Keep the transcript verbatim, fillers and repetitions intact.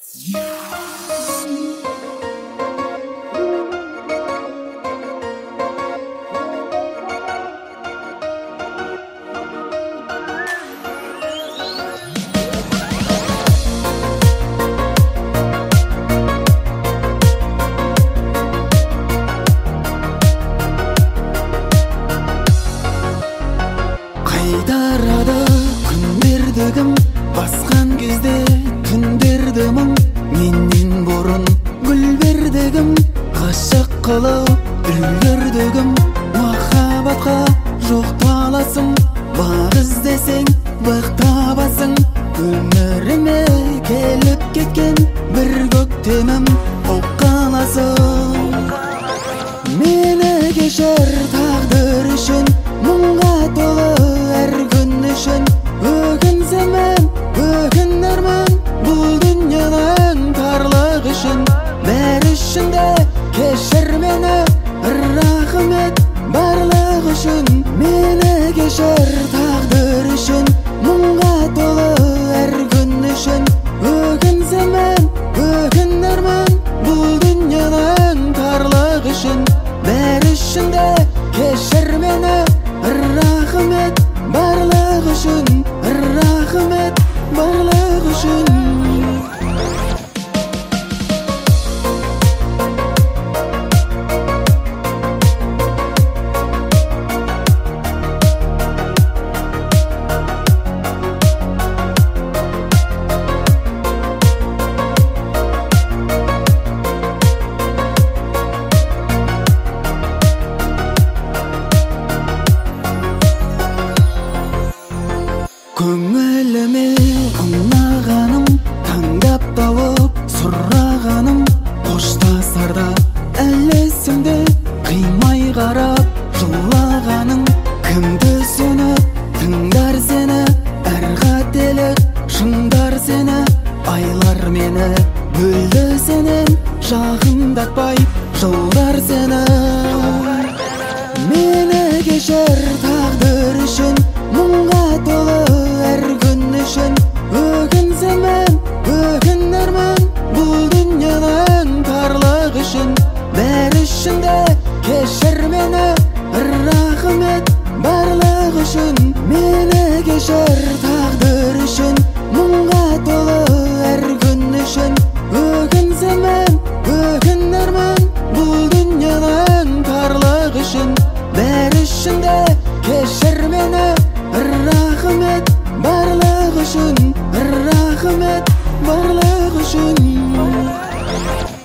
Қайтарады күндерді кім, басқан кезде түндерді мұң. Менен бұрын гүл берді кім, ғашық қылып үлгерді кім. Махаббатқа жоқ таласың, бақ іздесең бақ табасың. Өміріме келіп кеткен бір көктемім болып қаласың. Мені кешір тағдыр үшін, мұңға толы әр күн үшін. Өкінсемін, өкінермін бұл дүнияның тарлық үшін. Бәрі үшін де кешір мені, рахмет барлық үшін. Мені кешір тағдыр үшін, мұңға толы әр күн үшін. Өкінсемін, өкінермін бұл дүнияның тарлық үшін. Бәрі үшін де кешір мені, рахмет барлық үшін, рахмет барлық үшін. Көңіліме ұнағаным, таңдап тауып сұрағаным. Қоштасарда әлі есімде, қимай қарап жылағаның. Кімді сөніп тыңдар сені, әр қателік шыңдар сені. Айлар мені бөлді сенен, жақындатпай жылдар сені. Мені кешір тағдыр үшін, мұңға толы әр күн үшін. Өкінсемін, өкінермін бұл дүнияның тарлық үшін. Бәрі үшін де кешір мені, рахмет барлық үшін. Мені кешір тағдыр үшін, мұңға толы әр күн үшін. Өкінсемін, өкінермін бұл дүнияның тарлық үшін. Бәрі үшін де кешір мені, рахмет барлық үшін, рахмет барлық үшін.